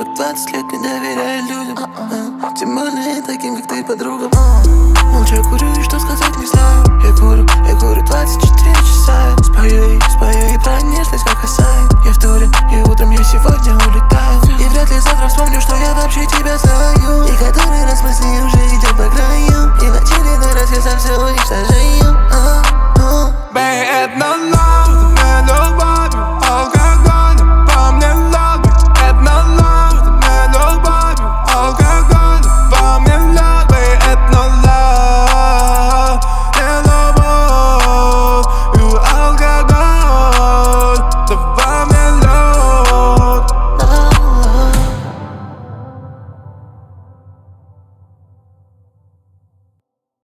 как 20 лет не доверяю людям, тем более таким, как ты, подруга. Молча курю и что сказать не знаю. Я курю 24 часа. Спою и про нежность как Хасан. Я в туре, и утром я сегодня улетаю. И вряд ли завтра вспомню, что я вообще тебя знаю. И который раз мы с ней уже идем по краю. И в очередной раз я сам все уничтожаю.